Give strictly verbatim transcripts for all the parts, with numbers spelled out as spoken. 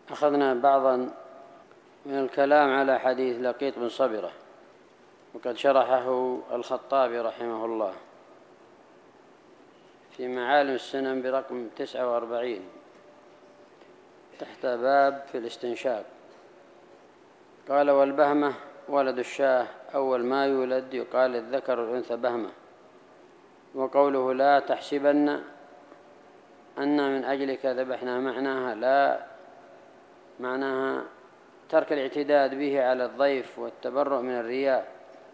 أخذنا بعضا من الكلام على حديث لقيط بن صبرة، وقد شرحه الخطابي رحمه الله في معالم السنن برقم تسعة وأربعين تحت باب في الاستنشاق. قال: والبهمة ولد الشاه، أول ما يولد يقال الذكر والأنثى بهمة. وقوله لا تحسبن أن من أجلك ذبحنا، معناها لا معناها ترك الاعتداد به على الضيف والتبرؤ من الرياء.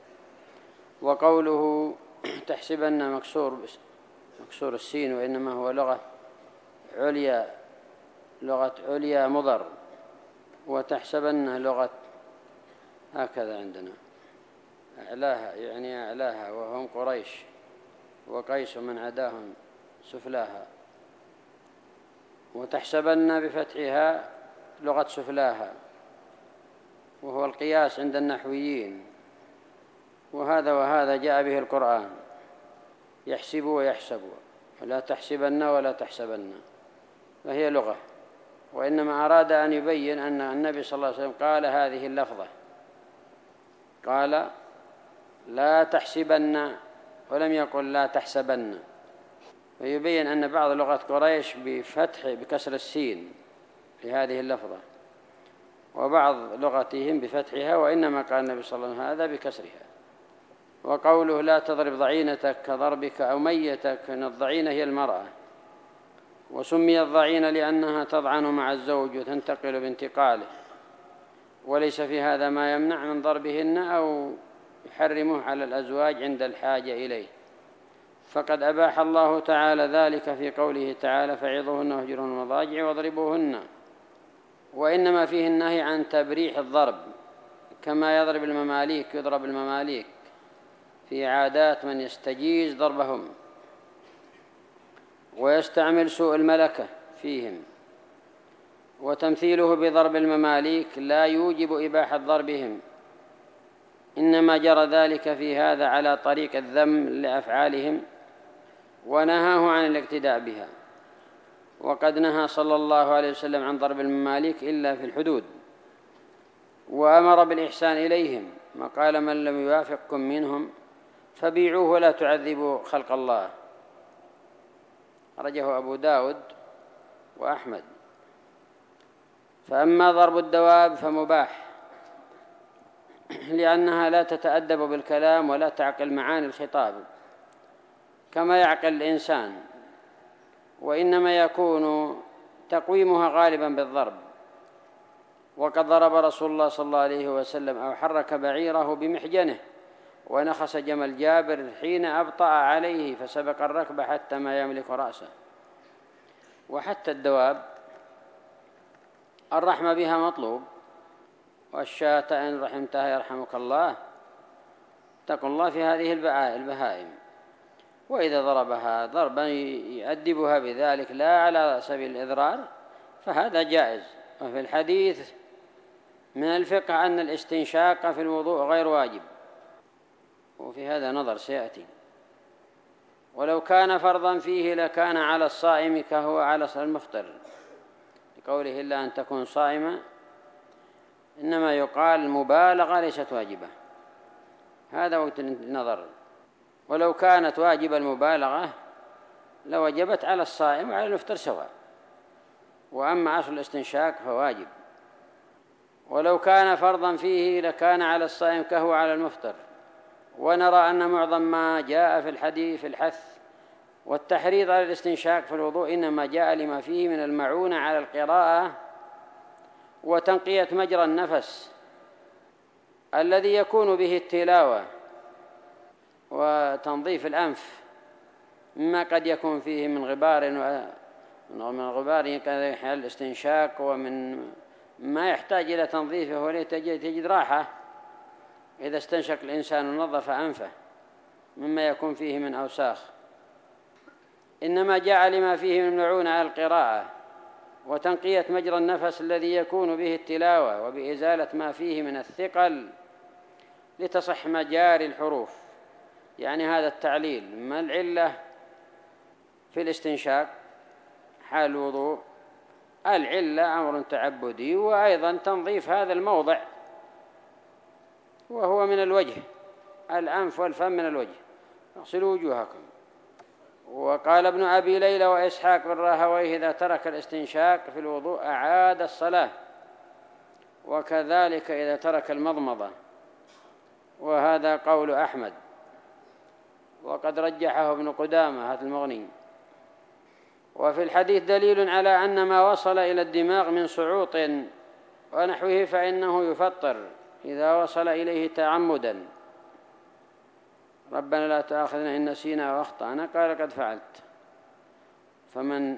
وقوله تحسبن مكسور مكسور السين، وإنما هو لغة عليا لغة عليا مضر، وتحسبن لغة هكذا عندنا أعلاها، يعني أعلاها، وهم قريش وقيس من عداهم سفلاها. وتحسبن بفتحها لغة سفلاها، وهو القياس عند النحويين. وهذا وهذا جاء به القرآن، يحسب ويحسب، ولا تحسبن ولا تحسبن، فهي لغة. وإنما أراد أن يبين أن النبي صلى الله عليه وسلم قال هذه اللفظة، قال لا تحسبن ولم يقل لا تحسبن، ويبين أن بعض لغة قريش بفتح بكسر السين لهذه اللفظة، وبعض لغتهم بفتحها، وإنما قال النبي صلى الله عليه وسلم هذا بكسرها. وقوله لا تضرب ضعينتك كضربك أو ميتك، أن الضعينة هي المرأة، وسمي الضعينة لأنها تضعن مع الزوج وتنتقل بانتقاله، وليس في هذا ما يمنع من ضربهن أو يحرمه على الأزواج عند الحاجة إليه، فقد أباح الله تعالى ذلك في قوله تعالى فعظوهن واهجروهن في المضاجع واضربوهن. وإنما فيه النهي عن تبريح الضرب، كما يضرب المماليك يضرب المماليك في عادات من يستجيز ضربهم ويستعمل سوء الملكة فيهم. وتمثيله بضرب المماليك لا يوجب إباحة ضربهم، إنما جرى ذلك في هذا على طريق الذم لأفعالهم، ونهاه عن الاقتداء بها. وقد نهى صلى الله عليه وسلم عن ضرب المماليك إلا في الحدود، وأمر بالإحسان إليهم، ما قال من لم يوافقكم منهم فبيعوه ولا تعذبوا خلق الله، أخرجه أبو داود وأحمد. فأما ضرب الدواب فمباح، لأنها لا تتأدب بالكلام ولا تعقل معاني الخطاب كما يعقل الإنسان، وإنما يكون تقويمها غالبا بالضرب. وقد ضرب رسول الله صلى الله عليه وسلم أو حرك بعيره بمحجنه، ونخس جمل جابر حين أبطأ عليه فسبق الركب حتى ما يملك رأسه. وحتى الدواب الرحمة بها مطلوب، والشاة إن رحمتها يرحمك الله، اتقوا الله في هذه البهائم. وإذا ضربها ضربا يؤدبها بذلك لا على سبيل الإضرار فهذا جائز. وفي الحديث من الفقه أن الاستنشاق في الوضوء غير واجب، وفي هذا نظر سيأتي. ولو كان فرضا فيه لكان على الصائم كهو على المفطر، لقوله إلا أن تكون صائمة، إنما يقال المبالغة ليست واجبة، هذا وقت النظر. ولو كانت واجب المبالغة لوجبت على الصائم وعلى المفطر سواء، وأما أصل الاستنشاق فواجب. ولو كان فرضا فيه لكان على الصائم كهو على المفطر. ونرى أن معظم ما جاء في الحديث في الحث والتحريض على الاستنشاق في الوضوء إنما جاء لما فيه من المعونة على القراءة وتنقية مجرى النفس الذي يكون به التلاوة، وتنظيف الأنف مما قد يكون فيه من غبار من الغبار يحل الاستنشاق، ومن ما يحتاج إلى تنظيفه ولتجد راحة إذا استنشق الإنسان ونظف أنفه مما يكون فيه من أوساخ. إنما جاء لما فيه من المعونة على القراءة وتنقية مجرى النفس الذي يكون به التلاوة، وبإزالة ما فيه من الثقل لتصح مجاري الحروف. يعني هذا التعليل. ما العلة في الاستنشاق حال الوضوء؟ العلة أمر تعبدي، وأيضا تنظيف هذا الموضع وهو من الوجه، الأنف والفم من الوجه، اغسلوا وجوهكم. وقال ابن أبي ليلى وإسحاق بن راهويه إذا ترك الاستنشاق في الوضوء أعاد الصلاة، وكذلك إذا ترك المضمضة، وهذا قول أحمد، وقد رجحه ابن قدامة هذا المغني. وفي الحديث دليل على أن ما وصل إلى الدماغ من صعوط ونحوه فإنه يفطر إذا وصل إليه تعمدا. ربنا لا تؤاخذنا إن نسينا وأخطأنا، قال قد فعلت. فمن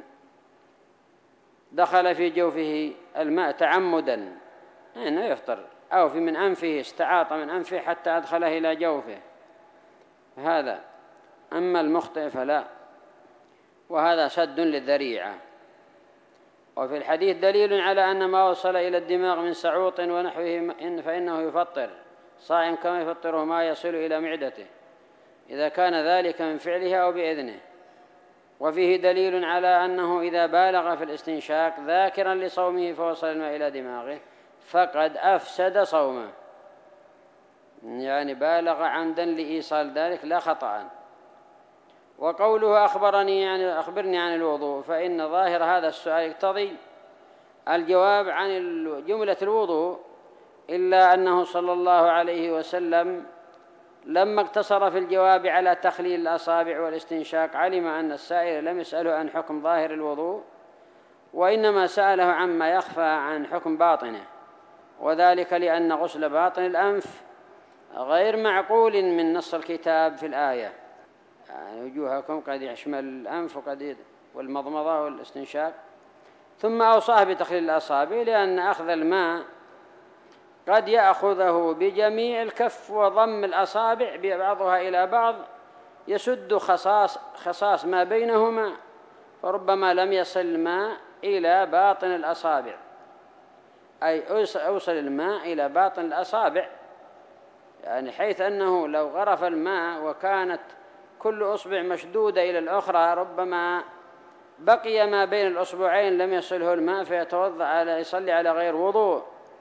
دخل في جوفه الماء تعمدا إنه يفطر، أو في من أنفه استعاط من أنفه حتى أدخله إلى جوفه هذا. أما المخطئ فلا، وهذا سد للذريعة. وفي الحديث دليل على أن ما وصل إلى الدماغ من سعوط ونحوه فإنه يفطر صائم كما يفطره ما يصل إلى معدته إذا كان ذلك من فعله أو بإذنه. وفيه دليل على أنه إذا بالغ في الاستنشاق ذاكرا لصومه فوصل الماء إلى دماغه فقد أفسد صومه، يعني بالغ عمدا لإيصال ذلك لا خطأ. وقوله أخبرني يعني أخبرني عن الوضوء، فإن ظاهر هذا السؤال يقتضي الجواب عن جملة الوضوء، إلا أنه صلى الله عليه وسلم لما اقتصر في الجواب على تخليل الأصابع والاستنشاق علم أن السائل لم يسأله عن حكم ظاهر الوضوء، وإنما سأله عما يخفى عن حكم باطنه، وذلك لأن غسل باطن الأنف غير معقول من نص الكتاب في الآية، يعني وجوهكم قد يشمل الأنف وقد والمضمضة والاستنشاق. ثم أوصاه بتخليل الأصابع لأن أخذ الماء قد يأخذه بجميع الكف وضم الأصابع بعضها إلى بعض يسد خصاص, خصاص ما بينهما، فربما لم يصل الماء إلى باطن الأصابع، أي أوصل الماء إلى باطن الأصابع، يعني حيث أنه لو غرف الماء وكانت كل أصبع مشدودة إلى الأخرى ربما بقي ما بين الأصبعين لم يصله الماء فيتوضأ على يصلي على غير وضوء.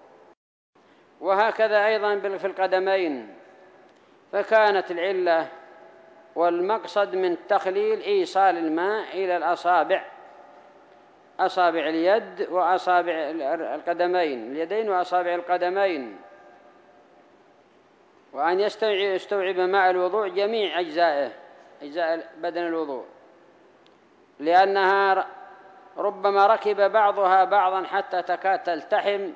وهكذا أيضا في القدمين، فكانت العلة والمقصد من تخليل إيصال الماء إلى الأصابع، أصابع اليد وأصابع القدمين، اليدين وأصابع القدمين، وأن يستوعب ماء الوضوء جميع أجزائه، أجزاء بدن الوضوء، لأنها ربما ركب بعضها بعضا حتى تكاد تلتحم،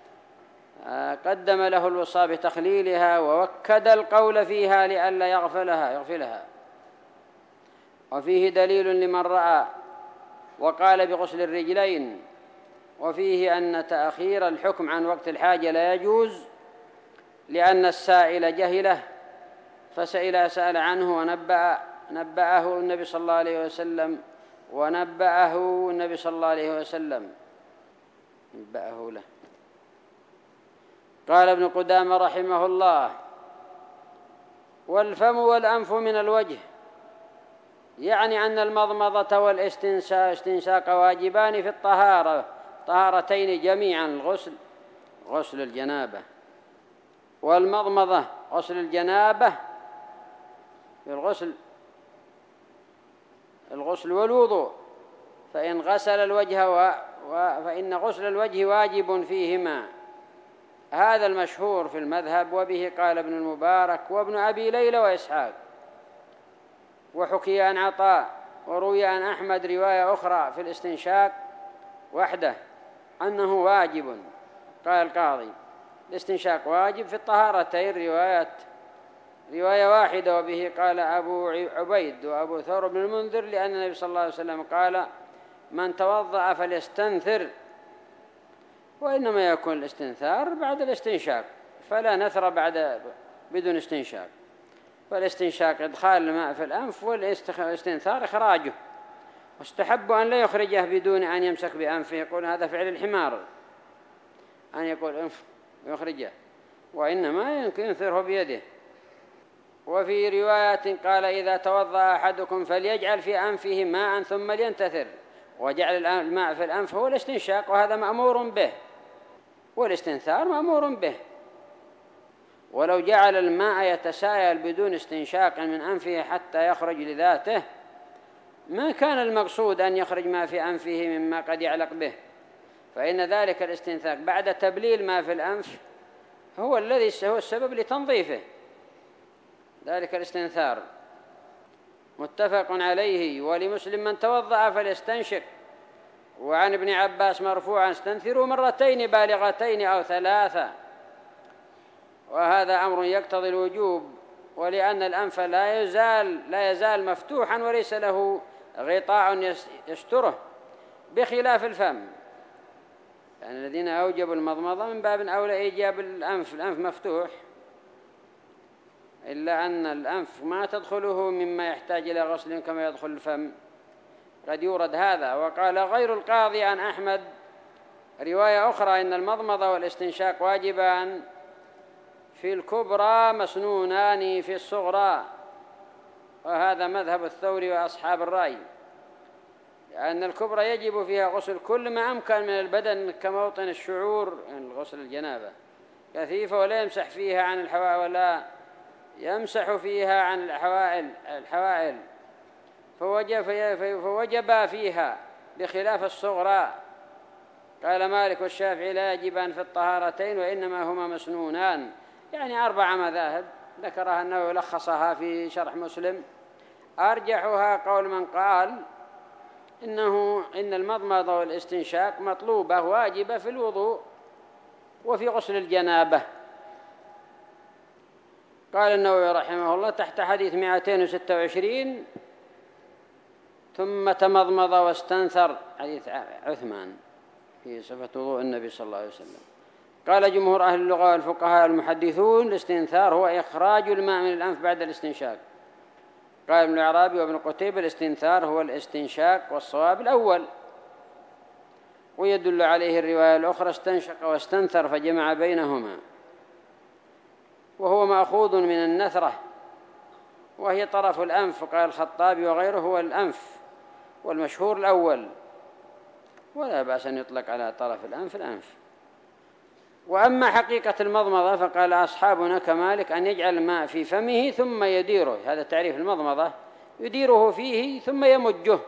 قدم له الوصى بتخليلها ووكد القول فيها لئلا يغفلها يغفلها. وفيه دليل لمن رأى وقال بغسل الرجلين، وفيه أن تأخير الحكم عن وقت الحاجة لا يجوز، لأن السائل جهله فسئل سأل عنه ونبأ نبأه النبي صلى الله عليه وسلم ونبأه النبي صلى الله عليه وسلم نبأه له. قال ابن قدامة رحمه الله: والفم والأنف من الوجه، يعني أن المضمضة والاستنشاق واجبان في الطهارة طهارتين جميعا، الغسل غسل الجنابة والمضمضة غسل الجنابة في الغسل الغسل والوضوء، فإن غسل الوجه و... و... فإن غسل الوجه واجب فيهما، هذا المشهور في المذهب، وبه قال ابن المبارك وابن أبي ليلى وإسحاق. وحكي عن عطاء وروي عن أحمد رواية أخرى في الاستنشاق وحده أنه واجب، قال القاضي الاستنشاق واجب في الطهارتين روايات رواية واحدة، وبه قال أبو عبيد وأبو ثور بن المنذر، لأن النبي صلى الله عليه وسلم قال: من توضأ فليستنثر، وإنما يكون الاستنثار بعد الاستنشاق، فلا نثر بعد بدون استنشاق، فالاستنشاق إدخال الماء في الأنف والاستنثار إخراجه، واستحب أن لا يخرجه بدون أن يمسك بأنفه، يقول هذا فعل الحمار أن يقول أنف ويخرجه، وإنما يمكن ينثره بيده. وفي رواية قال: إذا توضأ أحدكم فليجعل في أنفه ماء ثم لينتثر، وجعل الماء في الأنف هو الاستنشاق، وهذا مأمور به، والاستنثار مأمور به. ولو جعل الماء يتسايل بدون استنشاق من أنفه حتى يخرج لذاته ما كان المقصود أن يخرج ما في أنفه مما قد يعلق به، فإن ذلك الاستنثاق بعد تبليل ما في الأنف هو الذي هو السبب لتنظيفه، ذلك الاستنثار. متفق عليه. ولمسلم من توضأ فليستنشق. وعن ابن عباس مرفوعا: استنثروا مرتين بالغتين أو ثلاثة. وهذا أمر يقتضي الوجوب، ولأن الأنف لا يزال لا يزال مفتوحا وليس له غطاء يستره، بخلاف الفم. يعني الذين أوجبوا المضمضة من باب أولى إيجاب الأنف، الأنف مفتوح، إلا أن الأنف ما تدخله مما يحتاج إلى غسل كما يدخل الفم، قد يورد هذا. وقال غير القاضي عن أحمد رواية أخرى: إن المضمضة والاستنشاق واجبان في الكبرى مسنونان في الصغرى. وهذا مذهب الثوري وأصحاب الرأي، لأن الكبرى يجب فيها غسل كل ما أمكن من البدن كموطن الشعور، يعني غسل الجنابة، كثيفة ولا يمسح فيها عن الحوائل ولا يمسح فيها عن الحوائل الحوائل فوجب, فوجب فيها بخلاف الصغرى. قال مالك والشافعي لا يجبان في الطهارتين وإنما هما مسنونان، يعني أربع مذاهب ذكرها أنه يلخصها في شرح مسلم. أرجحها قول من قال إنه إن المضمضة والاستنشاق مطلوبة واجبة في الوضوء وفي غسل الجنابة. قال النووي رحمه الله تحت حديث مئتين وستة وعشرين: ثم تمضمض واستنثر، حديث عثمان في صفة وضوء النبي صلى الله عليه وسلم. قال جمهور أهل اللغة والفقهاء المحدثون: الاستنثار هو إخراج الماء من الأنف بعد الاستنشاق. قال ابن العرابي وابن قتيبة: الاستنثار هو الاستنشاق، والصواب الأول. ويدل عليه الرواية الأخرى: استنشق واستنثر فجمع بينهما، وهو مأخوذ من النثرة وهي طرف الأنف. قال الخطابي وغيره هو الأنف، والمشهور الأول، ولا بأس أن يطلق على طرف الأنف الأنف. وأما حقيقة المضمضة فقال أصحابنا كمالك أن يجعل الماء في فمه ثم يديره، هذا تعريف المضمضة، يديره فيه ثم يمجه.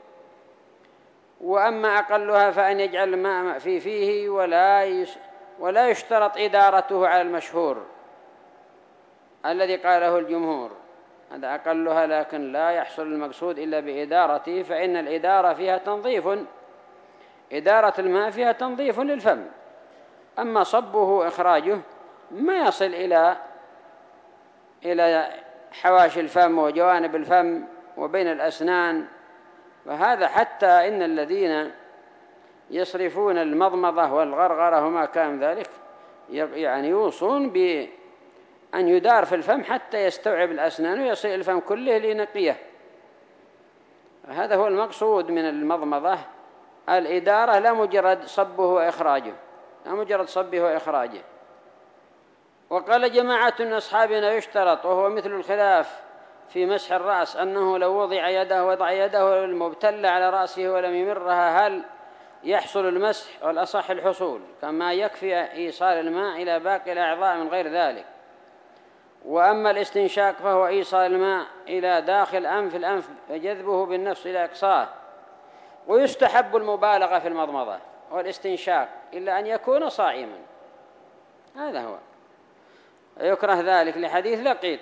وأما أقلها فأن يجعل الماء في فيه ولا ولا يشترط إدارته على المشهور الذي قاله الجمهور، هذا أقلها، لكن لا يحصل المقصود إلا بإدارته، فإن الإدارة فيها تنظيف، إدارة الماء فيها تنظيف للفم. أما صبه إخراجه ما يصل إلى إلى حواشي الفم وجوانب الفم وبين الأسنان. وهذا حتى إن الذين يصرفون المضمضة والغرغرة وما كان ذلك يعني يوصون بأن يدار في الفم حتى يستوعب الأسنان ويصل الفم كله لنقيه. هذا هو المقصود من المضمضة، الإدارة، لا مجرد صبه وإخراجه، لا مجرد صبه وإخراجه. وقال جماعة من أصحابنا يشترط، وهو مثل الخلاف في مسح الرأس، أنه لو وضع يده وضع يده المبتلة على رأسه ولم يمرها هل يحصل المسح؟ والأصح الحصول، كما يكفي إيصال الماء إلى باقي الأعضاء من غير ذلك. وأما الاستنشاق فهو إيصال الماء إلى داخل أنف الأنف وجذبه بالنفس إلى أقصاه. ويستحب المبالغة في المضمضة والاستنشاق إلا أن يكون صائما، هذا هو، يكره ذلك لحديث لقيط: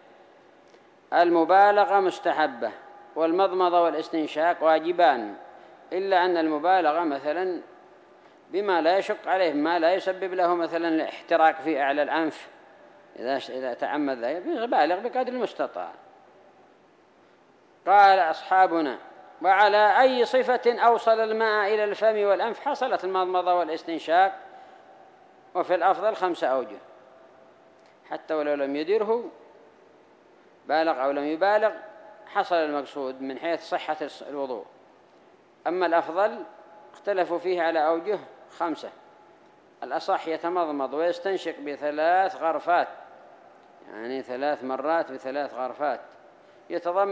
المبالغة مستحبة والمضمضة والاستنشاق واجبان، إلا أن المبالغة مثلا بما لا يشق عليه، ما لا يسبب له مثلا الاحتراق في أعلى الأنف، إذا إذا تعمد ذلك بالغ بقدر المستطاع. قال أصحابنا: وعلى أي صفة أوصل الماء إلى الفم والأنف حصلت المضمضة والاستنشاق، وفي الأفضل خمسة أوجه، حتى ولو لم يدره بالغ أو لم يبالغ حصل المقصود من حيث صحة الوضوء. أما الأفضل اختلفوا فيه على أوجه خمسة. الأصح يتمضمض ويستنشق بثلاث غرفات، يعني ثلاث مرات بثلاث غرفات، يتضمن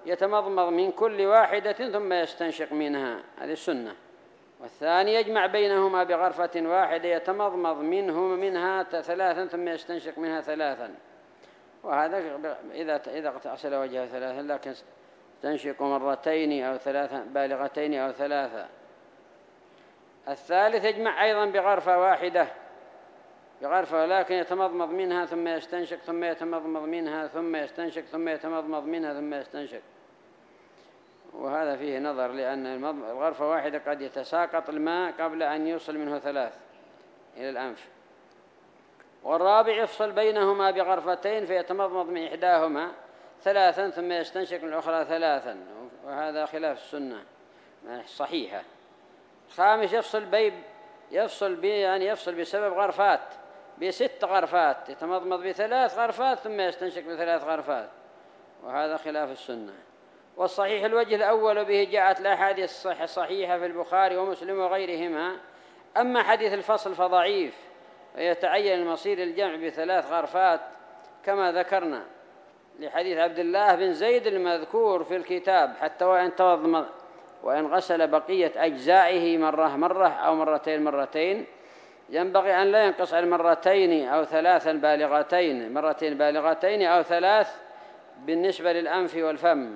يتمضمض من كل واحدة ثم يستنشق منها، هذه السنة. والثاني يجمع بينهما بغرفة واحدة يتمضمض منه منها ثلاثا ثم يستنشق منها ثلاثا، وهذا إذا إذا غسل وجهه ثلاثا، لكن يستنشق مرتين أو ثلاثا بالغتين أو ثلاثا. الثالث يجمع أيضا بغرفة واحدة بغرفة، لكن يتمضمض منها ثم يستنشق ثم يتمضمض منها ثم يستنشق ثم يتمضمض منها ثم يستنشق، وهذا فيه نظر، لأن الغرفة واحدة قد يتساقط الماء قبل أن يوصل منه ثلاث إلى الأنف. والرابع يفصل بينهما بغرفتين فيتمضمض من إحداهما ثلاثا ثم يستنشق من الأخرى ثلاثا، وهذا خلاف السنة صحيحة. الخامس يفصل بيب يفصل بي يعني يفصل بسبب غرفات بست غرفات، يتمضمض بثلاث غرفات ثم يستنشق بثلاث غرفات، وهذا خلاف السنة. والصحيح الوجه الأول به جاءت الأحاديث الصحيحة في البخاري ومسلم وغيرهما. أما حديث الفصل فضعيف، ويتعين المصير الجمع بثلاث غرفات كما ذكرنا لحديث عبد الله بن زيد المذكور في الكتاب، حتى وإن توضم وإن غسل بقية أجزائه مرة مرة أو مرتين مرتين ينبغي أن لا ينقص عن مرتين أو ثلاثا بالغتين، مرتين بالغتين أو ثلاث بالنسبة للأنف والفم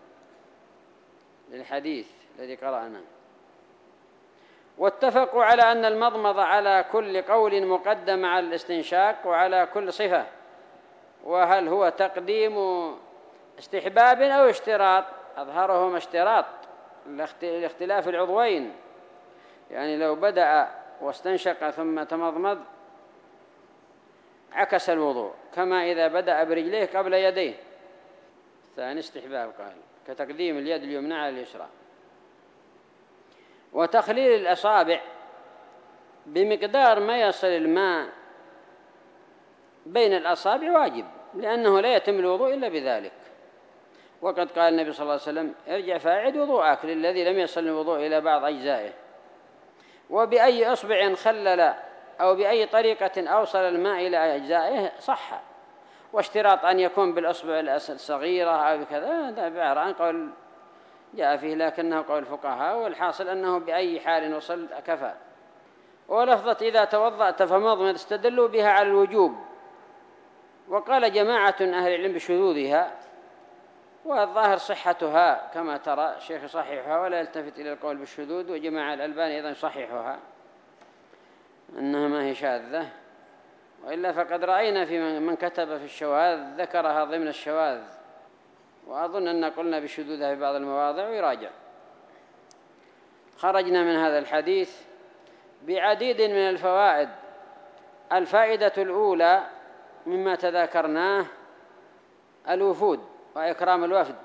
للحديث الذي قرأنا. واتفقوا على أن المضمض على كل قول مقدم على الاستنشاق وعلى كل صفة، وهل هو تقديم استحباب أو اشتراط؟ أظهرهم اشتراط لاختلاف العضوين، يعني لو بدأ واستنشق ثم تمضمض عكس الوضوء، كما إذا بدأ برجليه قبل يديه. ثاني استحباب قال كتقديم اليد اليمنى على اليسرى. وتخليل الأصابع بمقدار ما يصل الماء بين الأصابع واجب، لأنه لا يتم الوضوء إلا بذلك. وقد قال النبي صلى الله عليه وسلم ارجع فاعد وضوءك للذي لم يصل الوضوء إلى بعض أجزائه. وبأي أصبع خلل أو بأي طريقة أوصل الماء إلى أجزائه صح. واشتراط أن يكون بالأصبع الصغيرة أو بكذا هذا بعر عن قول جاء فيه، لكنه قول الفقهاء، والحاصل أنه بأي حال وصل كفى. ولفظة إذا توضأت فمضمض استدلوا بها على الوجوب، وقال جماعة أهل العلم بشذوذها، والظاهر صحتها كما ترى الشيخ يصححها ولا يلتفت إلى القول بالشذوذ، وجماعة الألباني أيضا يصححها أنها ما هي شاذة، وإلا فقد رأينا في من كتب في الشواذ ذكرها ضمن الشواذ، وأظن أن قلنا بشذوذها في بعض المواضع ويراجع. خرجنا من هذا الحديث بعديد من الفوائد. الفائدة الأولى مما تذاكرناه الوفود وإكرام الوفد،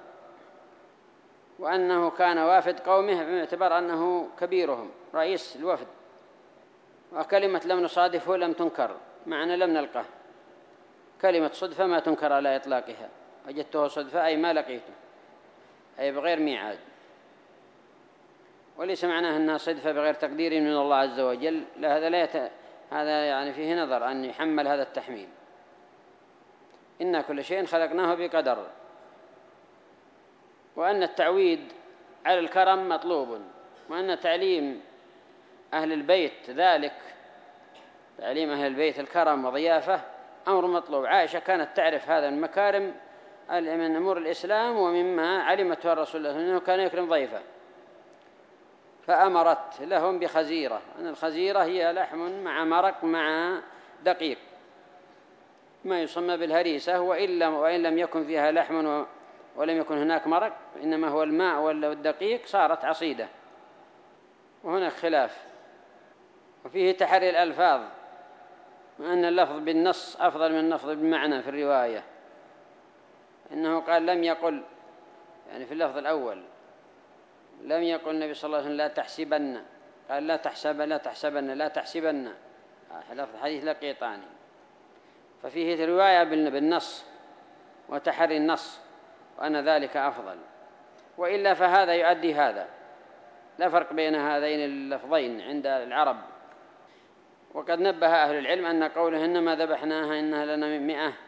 وأنه كان وافد قومه باعتبار أنه كبيرهم رئيس الوفد، وكلمة لم نصادفه لم تنكر، معنى لم نلقه، كلمة صدفة ما تنكر على إطلاقها، وجدته صدفة أي ما لقيته، أي بغير ميعاد، وليس معناه أنها صدفة بغير تقدير من الله عز وجل، لا هذا لا يت... هذا يعني فيه نظر أن يحمل هذا التحميل. إن كل شيء خلقناه بقدر، وأن التعويد على الكرم مطلوب، وأن تعليم أهل البيت ذلك، تعليم أهل البيت الكرم وضيافة أمر مطلوب. عائشة كانت تعرف هذا من مكارم من أمور الإسلام، ومما علمته الرسول الله أنه كان يكرم ضيفه، فأمرت لهم بخزيرة، أن الخزيرة هي لحم مع مرق مع دقيق، ما يسمى بالهريسة، وإن لم, وإن لم يكن فيها لحم ولم يكن هناك مرق، إنما هو الماء والدقيق، صارت عصيدة. وهناك خلاف. وفيه تحري الألفاظ، وأن اللفظ بالنص أفضل من اللفظ بالمعنى في الرواية. إنه قال لم يقل، يعني في اللفظ الأول لم يقل النبي صلى الله عليه وسلم لا تحسبن، قال لا تحسب لا تحسبن لا تحسبن، لفظ حديث لقيطاني، ففيه رواية بالنص وتحري النص، وأن ذلك أفضل. وإلا فهذا يؤدي هذا، لا فرق بين هذين اللفظين عند العرب. وقد نبه أهل العلم أن قوله إنما ذبحناها إنها لنا من مئة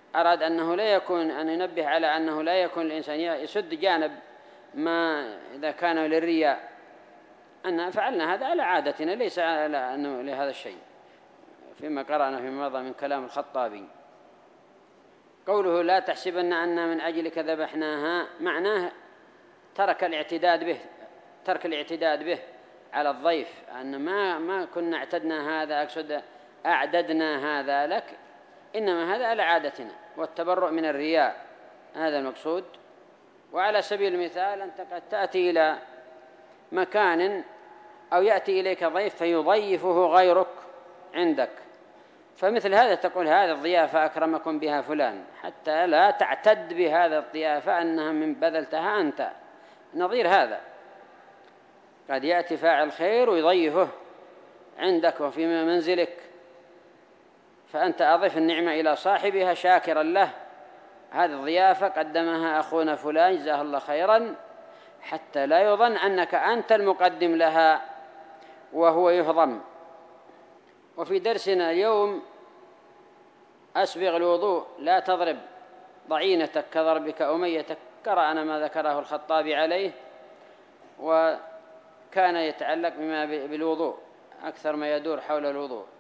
أراد أنه لا يكون أن ينبه على أنه لا يكون الإنسان يسد جانب ما إذا كان للرياء، أن فعلنا هذا على عادتنا ليس على أنه لهذا الشيء، فيما قرأنا فيما مضى من كلام الخطابي. قوله لا تحسبن أن من أجلك ذبحناها، معناه ترك الاعتداد به، ترك الاعتداد به على الضيف، أن ما ما كنا اعتدنا هذا، أقصد أعددنا هذا لك، إنما هذا على عادتنا، والتبرؤ من الرياء هذا المقصود. وعلى سبيل المثال أنت قد تأتي إلى مكان أو يأتي إليك ضيف فيضيفه غيرك عندك، فمثل هذا تقول هذا الضيافة أكرمكم بها فلان، حتى لا تعتد بهذا الضيافة أنها من بذلتها أنت. نظير هذا قد يأتي فاعل خير ويضيفه عندك وفي منزلك، فأنت أضف النعمة إلى صاحبها شاكرا له، هذه الضيافة قدمها أخونا فلان جزاه الله خيرا، حتى لا يظن أنك أنت المقدم لها وهو يهضم. وفي درسنا اليوم أسبغ الوضوء لا تضرب ضعينتك كضربك أميتك، قرأنا ما ذكره الخطابي عليه، وكان يتعلق بما بالوضوء أكثر ما يدور حول الوضوء.